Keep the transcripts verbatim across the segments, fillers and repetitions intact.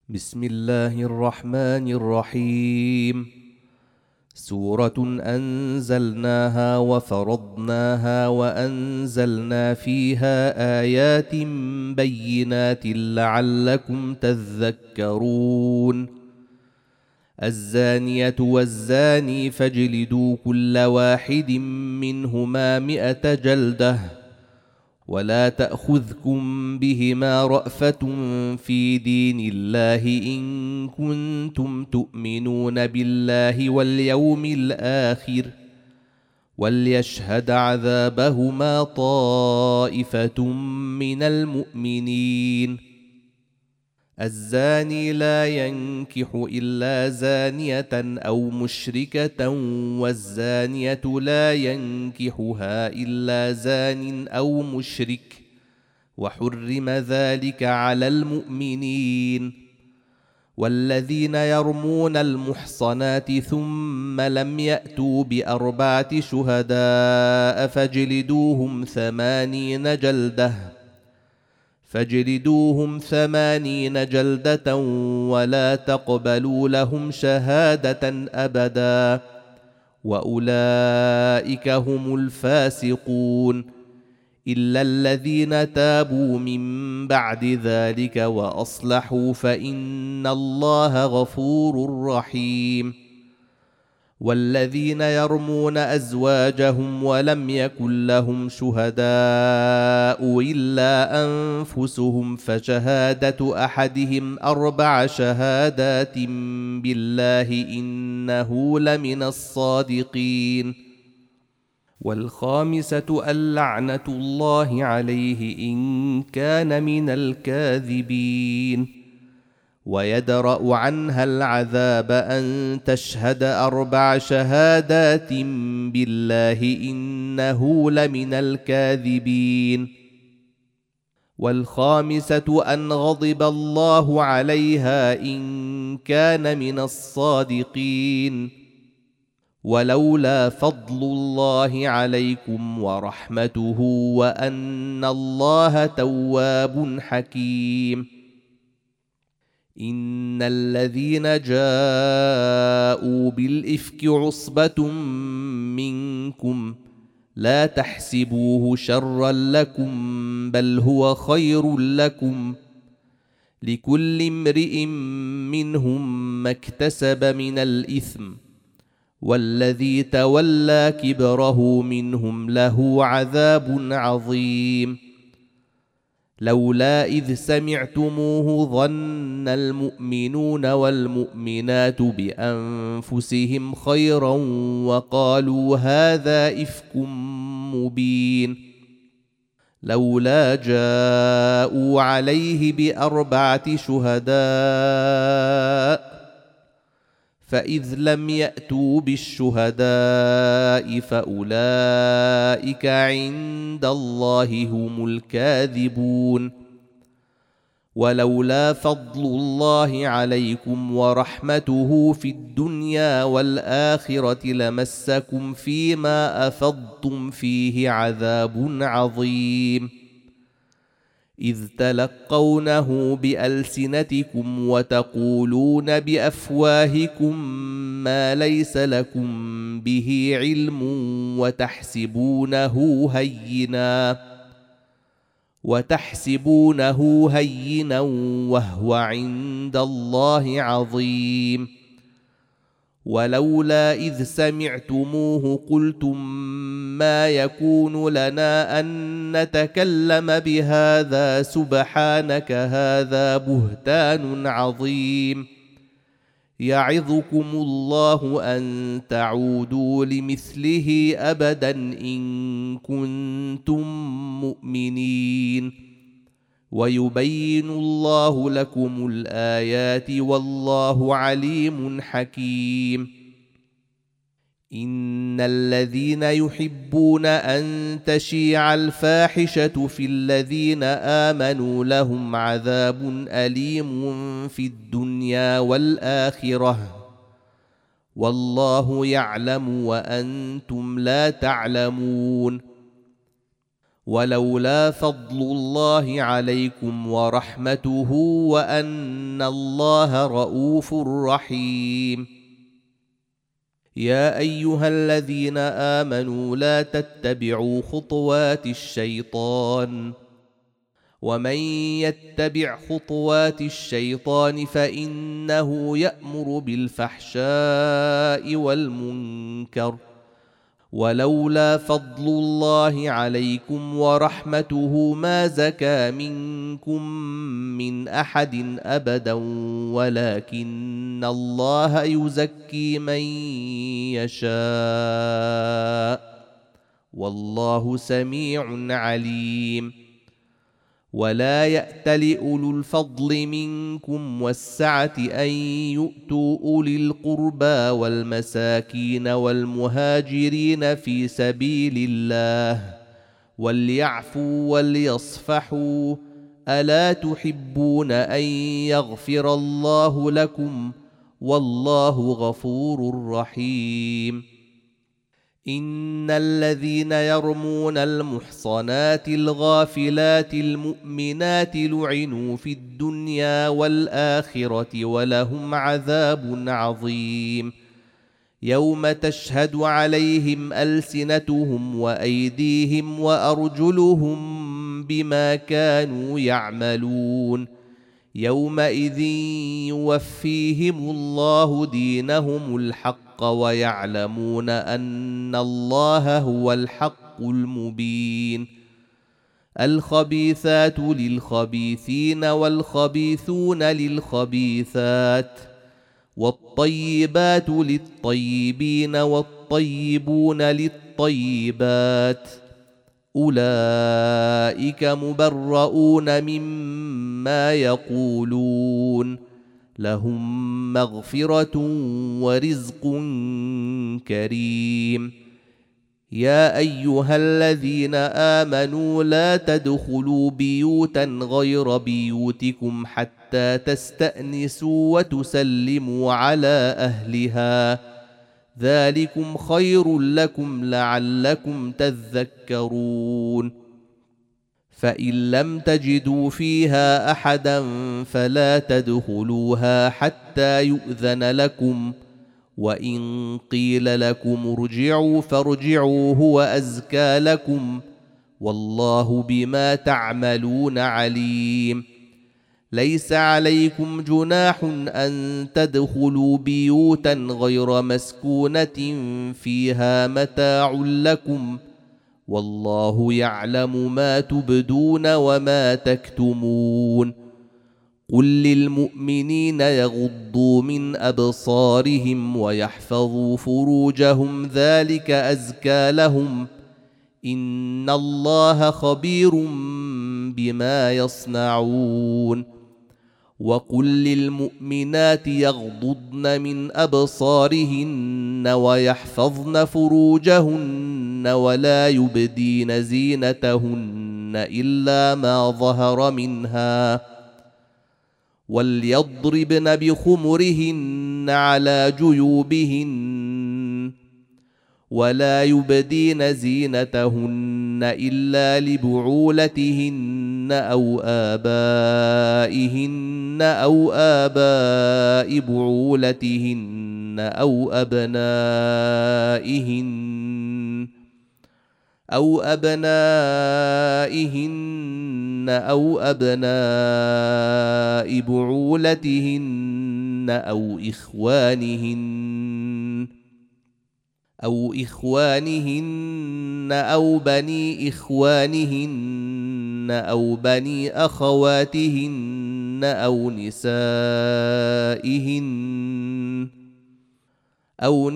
بسم الله الرحمن الرحيم. سورة أنزلناها وفرضناها وأنزلنا فيها آيات بينات لعلكم تذكرون. الزانية والزاني فاجلدوا كل واحد منهما مئة جلدة، ولا تأخذكم بهما رأفة في دين الله إن كنتم تؤمنون بالله واليوم الآخر، وليشهد عذابهما طائفة من المؤمنين. الزاني لا ينكح إلا زانية أو مشركة، والزانية لا ينكحها إلا زان أو مشرك، وحرم ذلك على المؤمنين. والذين يرمون المحصنات ثم لم يأتوا بأربعة شهداء فاجلدوهم ثمانين جلدة فاجلدوهم ثمانين جلدة ولا تقبلوا لهم شهادة أبدا، وأولئك هم الفاسقون، إلا الذين تابوا من بعد ذلك وأصلحوا فإن الله غفور رحيم. والذين يرمون أزواجهم ولم يكن لهم شهداء إلا أنفسهم فشهادة أحدهم أربع شهادات بالله إنه لمن الصادقين. والخامسة اللعنة الله عليه إن كان من الكاذبين. ويدرأ عنها العذاب أن تشهد أربع شهادات بالله إنه لمن الكاذبين. والخامسة أن غضب الله عليها إن كان من الصادقين. ولولا فضل الله عليكم ورحمته وأن الله تواب حكيم. إن الذين جاءوا بالإفك عصبة منكم لا تحسبوه شرا لكم بل هو خير لكم، لكل امرئ منهم ما اكتسب من الإثم، والذي تولى كبره منهم له عذاب عظيم. لولا إذ سمعتموه ظن المؤمنون والمؤمنات بأنفسهم خيرا وقالوا هذا إفك مبين. لولا جاءوا عليه بأربعة شهداء فإذ لم يأتوا بالشهداء فأولئك عند الله هم الكاذبون. ولولا فضل الله عليكم ورحمته في الدنيا والآخرة لمسكم فيما أفضتم فيه عذاب عظيم، إذ تلقونه بألسنتكم وتقولون بأفواهكم ما ليس لكم به علم وتحسبونه هينا وتحسبونه هينا وهو عند الله عظيم. ولولا إذ سمعتموه قلتم ما يكون لنا أن نتكلم بهذا سبحانك هذا بهتان عظيم. يعظكم الله أن تعودوا لمثله أبدا إن كنتم مؤمنين، ويبين الله لكم الآيات والله عليم حكيم. إن الذين يحبون أن تشيع الفاحشة في الذين آمنوا لهم عذاب أليم في الدنيا والآخرة، والله يعلم وأنتم لا تعلمون. ولولا فضل الله عليكم ورحمته وأن الله رؤوف رحيم. يا أيها الذين آمنوا لا تتبعوا خطوات الشيطان، ومن يتبع خطوات الشيطان فإنه يأمر بالفحشاء والمنكر، ولولا فضل الله عليكم ورحمته ما زكى منكم من أحد أبدا ولكن الله يزكي من يشاء والله سميع عليم. ولا يأتل أولو الفضل منكم والسعة أن يؤتوا أولي القربى والمساكين والمهاجرين في سبيل الله وليعفوا وليصفحوا، ألا تحبون أن يغفر الله لكم والله غفور رحيم. إن الذين يرمون المحصنات الغافلات المؤمنات لعنوا في الدنيا والآخرة ولهم عذاب عظيم. يوم تشهد عليهم ألسنتهم وأيديهم وأرجلهم بما كانوا يعملون، يومئذ يوفيهم الله دينهم الحق ويعلمون أن الله هو الحق المبين. الخبيثات للخبيثين والخبيثون للخبيثات، والطيبات للطيبين والطيبون للطيبات، أولئك مبرؤون مما يقولون، لهم مغفرة ورزق كريم. يا أيها الذين آمنوا لا تدخلوا بيوتا غير بيوتكم حتى تستأنسوا وتسلموا على أهلها، ذلكم خير لكم لعلكم تذكرون. فإن لم تجدوا فيها أحدا فلا تدخلوها حتى يؤذن لكم، وإن قيل لكم ارجعوا فارجعوا هو أزكى لكم، والله بما تعملون عليم. ليس عليكم جناح أن تدخلوا بيوتا غير مسكونة فيها متاع لكم، والله يعلم ما تبدون وما تكتمون. قل للمؤمنين يغضوا من أبصارهم ويحفظوا فروجهم ذلك أزكى لهم، إن الله خبير بما يصنعون. وقل للمؤمنات يغضضن من أبصارهن ويحفظن فروجهن ولا يبدين زينتهن إلا ما ظهر منها، وليضربن بخمرهن على جيوبهن، ولا يبدين زينتهن إلا لبعولتهن أو آبائهن أو آباء بعولتهن أو أبنائهن أو أبنائهن أو أبناء بعولتهن أو إخوانهن أو إخوانهن أو بني إخوانهن أو بني أخواتهن أو نسائهن أو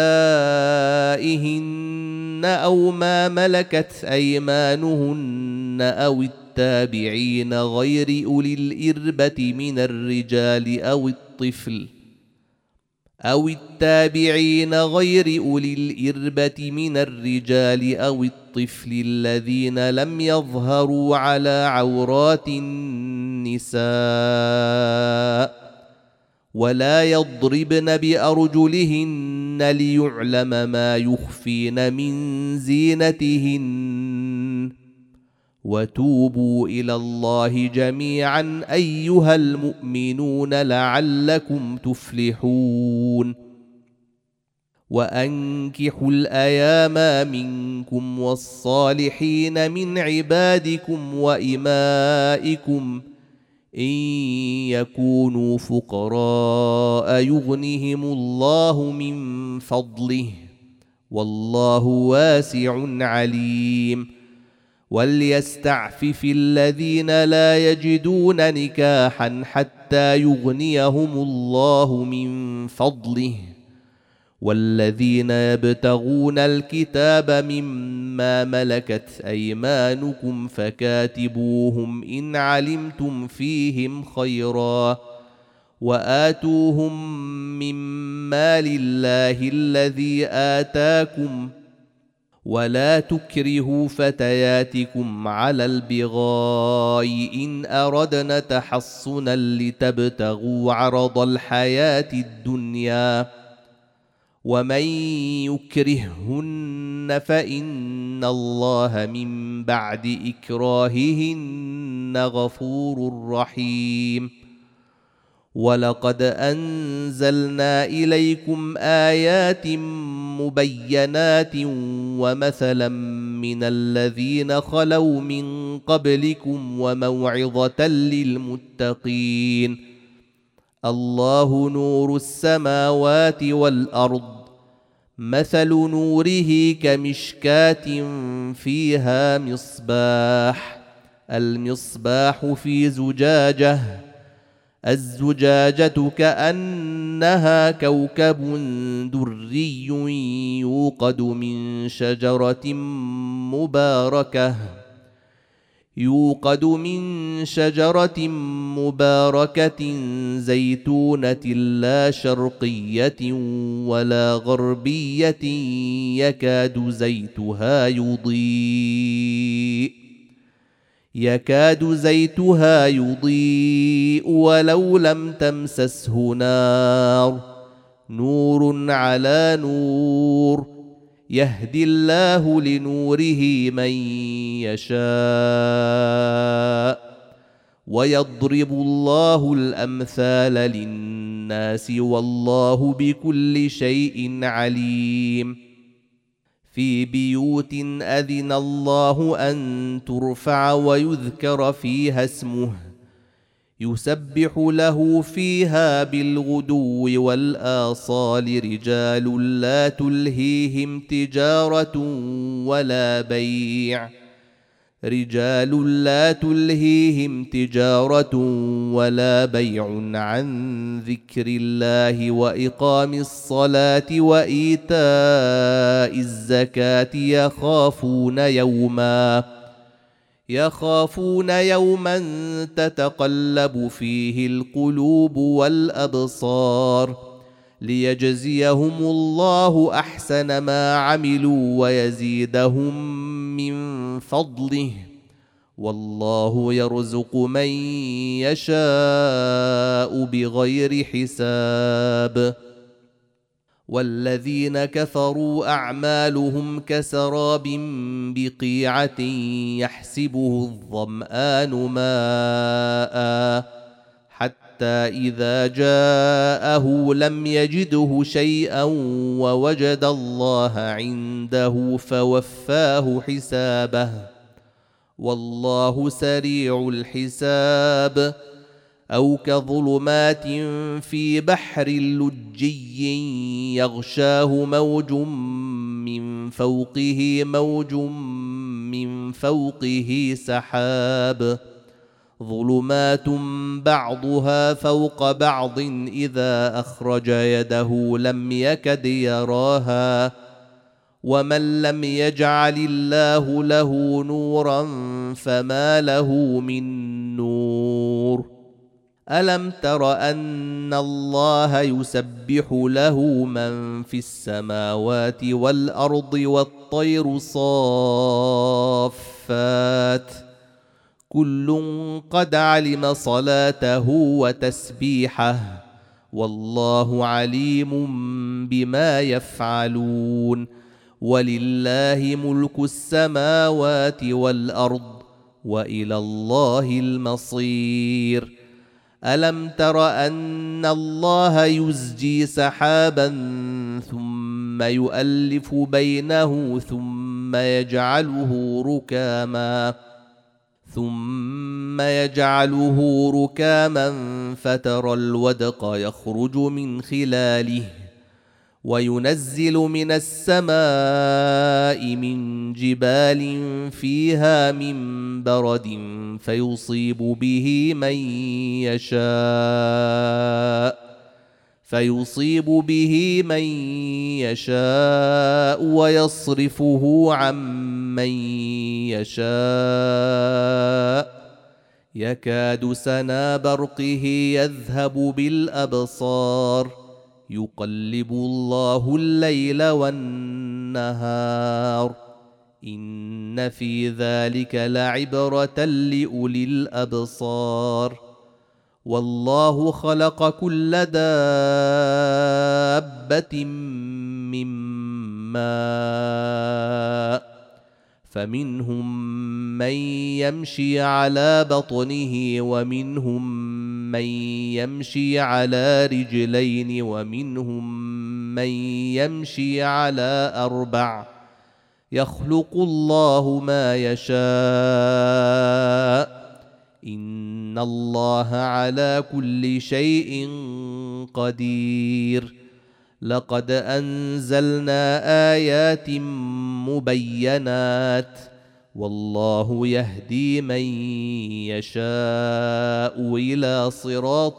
نسائهن أو ما ملكت أيمانهن أو التابعين غير أولي الإربة من الرجال أو الطفل أو التابعين غير أولي الإربة من الرجال أو الطفل الذين لم يظهروا على عورات النساء، ولا يضربن بأرجلهن ليعلم ما يخفين من زينتهن، وتوبوا إلى الله جميعا أيها المؤمنون لعلكم تفلحون وأنكحوا الأيام منكم والصالحين من عبادكم وإمائكم إن يكونوا فقراء يغنهم الله من فضله والله واسع عليم وليستعفف الذين لا يجدون نكاحا حتى يغنيهم الله من فضله والذين يبتغون الكتاب مما ملكت أيمانكم فكاتبوهم إن علمتم فيهم خيرا وآتوهم من مال الله الذي آتاكم ولا تكرهوا فتياتكم على البغاء إن أردنا تحصنا لتبتغوا عرض الحياة الدنيا ومن يكرههن فإن الله من بعد إكراههن غفور رحيم ولقد أنزلنا إليكم آيات مبينات ومثلا من الذين خلوا من قبلكم وموعظة للمتقين الله نور السماوات والأرض مثل نوره كمشكاة فيها مصباح المصباح في زجاجة الزجاجة كأنها كوكب دري يوقد من شجرة مباركة يوقد من شجرة مباركة زيتونة لا شرقية ولا غربية يكاد زيتها يضيء يكاد زيتها يضيء ولو لم تمسسه نار نور على نور يهدي الله لنوره من يشاء ويضرب الله الأمثال للناس والله بكل شيء عليم في بيوت أذن الله أن ترفع ويذكر فيها اسمه يسبح له فيها بالغدو والآصال رجال لا تلهيهم تجارة ولا بيع رجال لا تلهيهم تجارة ولا بيع عن ذكر الله وإقام الصلاة وإيتاء الزكاة يخافون يوما يخافون يوما تتقلب فيه القلوب والأبصار ليجزيهم الله أحسن ما عملوا ويزيدهم من فضله والله يرزق من يشاء بغير حساب والذين كفروا أعمالهم كسراب بقيعة يحسبه الظمآن ماء حتى إذا جاءه لم يجده شيئا ووجد الله عنده فوفاه حسابه والله سريع الحساب أو كظلمات في بحر لجي يغشاه موج من فوقه موج من فوقه سحاب ظلمات بعضها فوق بعض إذا أخرج يده لم يكد يراها ومن لم يجعل الله له نورا فما له من نور ألم تر أن الله يسبح له من في السماوات والأرض والطير صافات كل قد علم صلاته وتسبيحه والله عليم بما يفعلون ولله ملك السماوات والأرض وإلى الله المصير. ألم تر أن الله يزجي سحابا ثم يؤلف بينه ثم يجعله ركاما ثم يجعله ركاما فترى الودق يخرج من خلاله وينزل من السماء من جبال فيها من برد فيصيب به من يشاء فيصيب به من يشاء ويصرفه عن من يشاء يكاد سنا برقه يذهب بالأبصار يقلب الله الليل والنهار إن في ذلك لعبرة لأولي الأبصار. والله خلق كل دابة من ماء فمنهم من يمشي على بطنه ومنهم من يمشي على رجلين ومنهم من يمشي على أربع يخلق الله ما يشاء إن الله على كل شيء قدير. لقد أنزلنا آيات مبينات والله يهدي من يشاء إلى صراط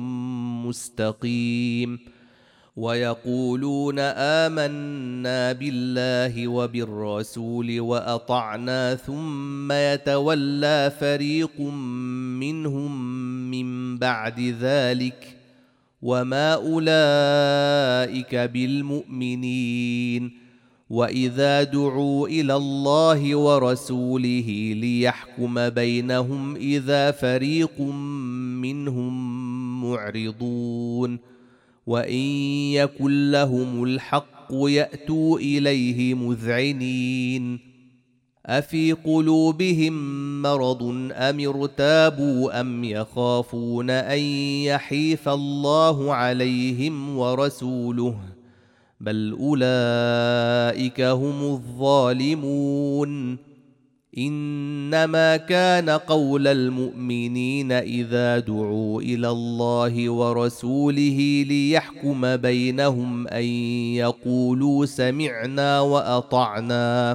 مستقيم. ويقولون آمنا بالله وبالرسول وأطعنا ثم يتولى فريق منهم من بعد ذلك وما أولئك بالمؤمنين. وإذا دعوا إلى الله ورسوله ليحكم بينهم إذا فريق منهم معرضون وإن يكن لهم الحق يأتوا إليه مذعنين. أفي قلوبهم مرض أم ارتابوا أم يخافون أن يحيف الله عليهم ورسوله بل أولئك هم الظالمون. إنما كان قول المؤمنين إذا دعوا إلى الله ورسوله ليحكم بينهم أن يقولوا سمعنا وأطعنا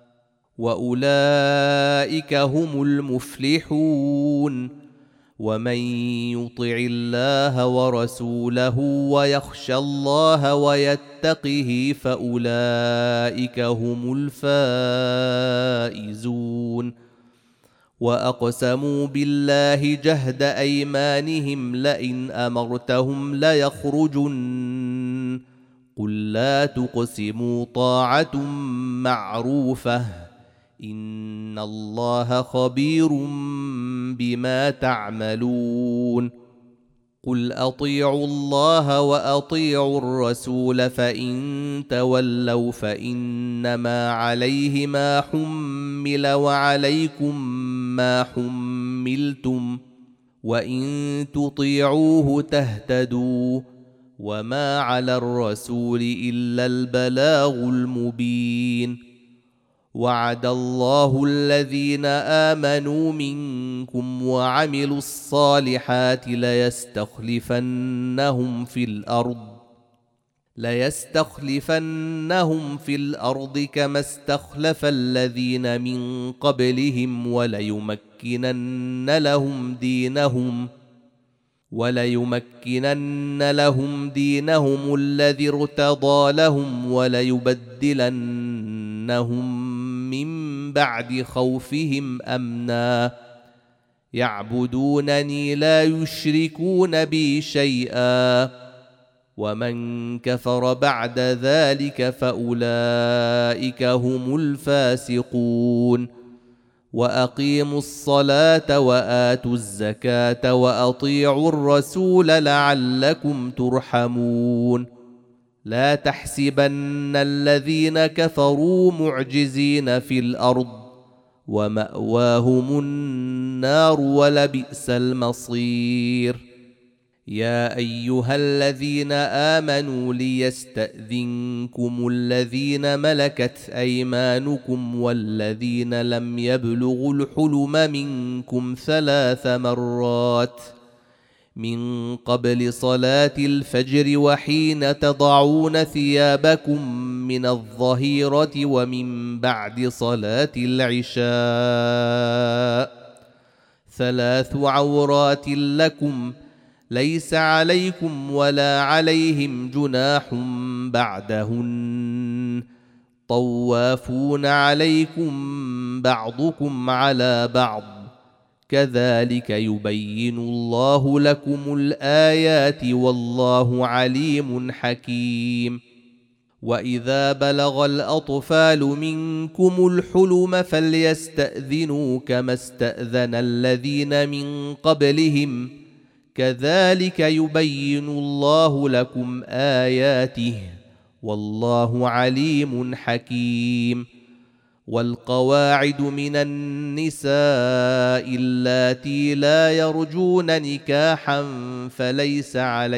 وأولئك هم المفلحون. ومن يطع الله ورسوله ويخشى الله ويتقه فأولئك هم الفائزون. وأقسموا بالله جهد أيمانهم لئن أمرتهم ليخرجن قل لا تقسموا طاعة معروفة إن الله خبير بما تعملون. قل أطيعوا الله وأطيعوا الرسول فإن تولوا فإنما عليه ما حمل وعليكم ما حملتم وإن تطيعوه تهتدوا وما على الرسول إلا البلاغ المبين. وعد الله الذين آمنوا منكم وعملوا الصالحات ليستخلفنهم في الأرض ليستخلفنهم في الأرض كما استخلف الذين من قبلهم وليمكنن لهم دينهم وليمكنن لهم دينهم الذي ارتضى لهم وليبدلنهم من بعد خوفهم أمنا يعبدونني لا يشركون بي شيئا ومن كفر بعد ذلك فأولئك هم الفاسقون. وأقيموا الصلاة وآتوا الزكاة وأطيعوا الرسول لعلكم ترحمون. لا تحسبن الذين كفروا معجزين في الأرض ومأواهم النار ولبئس المصير. يا أيها الذين آمنوا ليستأذنكم الذين ملكت أيمانكم والذين لم يبلغوا الحلم منكم ثلاث مرات من قبل صلاة الفجر وحين تضعون ثيابكم من الظهيرة ومن بعد صلاة العشاء، ثلاث عورات لكم ليس عليكم ولا عليهم جناح بعدهن، طوافون عليكم بعضكم على بعض، كذلك يبين الله لكم الآيات والله عليم حكيم. وإذا بلغ الأطفال منكم الحلم فليستأذنوا كما استأذن الذين من قبلهم، كذلك يبين الله لكم آياته والله عليم حكيم. والقواعد من النساء اللاتي لا يرجون نكاحا فليس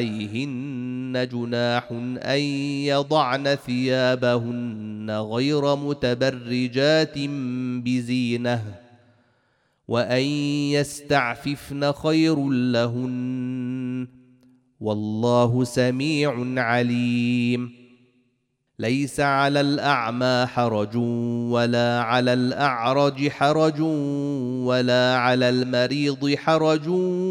عليهن جناح أن يضعن ثيابهن غير متبرجات بزينة، وأن يستعففن خير لهن والله سميع عليم. ليس على الأعمى حرج ولا على الأعرج حرج ولا على المريض حرج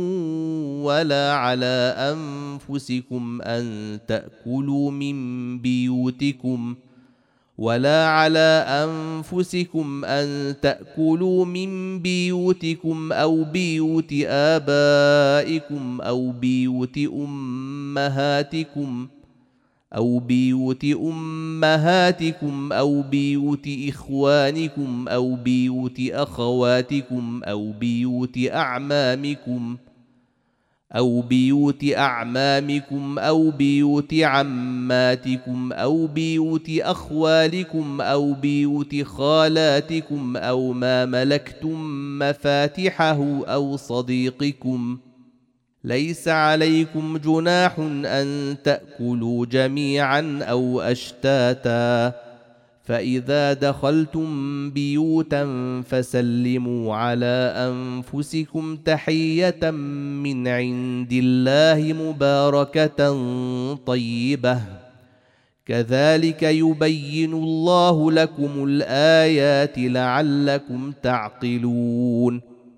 ولا على أنفسكم أن تأكلوا من بيوتكم ولا على أنفسكم أن تأكلوا من بيوتكم أو بيوت آبائكم أو بيوت أمهاتكم أو بيوت أمهاتكم أو بيوت إخوانكم أو بيوت أخواتكم أو بيوت أعمامكم أو بيوت أعمامكم أو بيوت عماتكم أو بيوت أخوالكم أو بيوت خالاتكم أو ما ملكتم مفاتحه أو صديقكم. ليس عليكم جناح أن تأكلوا جميعا أو أشتاتا، فإذا دخلتم بيوتا فسلموا على أنفسكم تحية من عند الله مباركة طيبة، كذلك يبين الله لكم الآيات لعلكم تعقلون.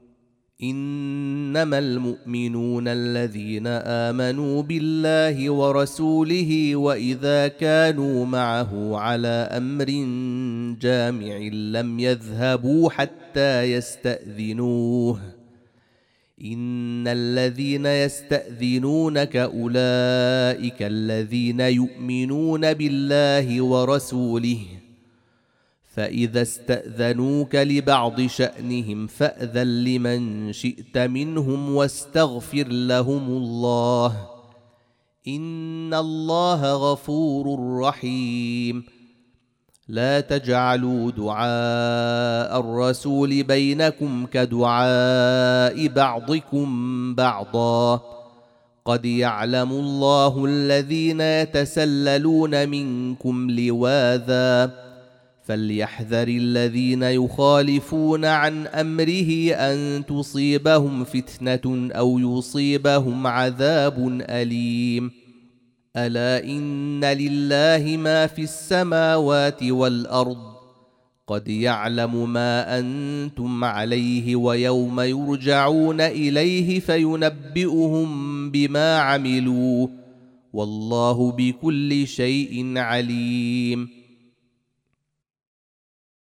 إنما المؤمنون الذين آمنوا بالله ورسوله وإذا كانوا معه على أمر جامع لم يذهبوا حتى يستأذنوه، إن الذين يستأذنونك أولئك الذين يؤمنون بالله ورسوله، فإذا استأذنوك لبعض شأنهم فأذن لمن شئت منهم واستغفر لهم الله، إن الله غفور رحيم. لا تجعلوا دعاء الرسول بينكم كدعاء بعضكم بعضا، قد يعلم الله الذين يتسللون منكم لواذا، فليحذر الذين يخالفون عن أمره أن تصيبهم فتنة أو يصيبهم عذاب أليم. ألا إن لله ما في السماوات والأرض، قد يعلم ما أنتم عليه ويوم يرجعون إليه فينبئهم بما عملوا، والله بكل شيء عليم.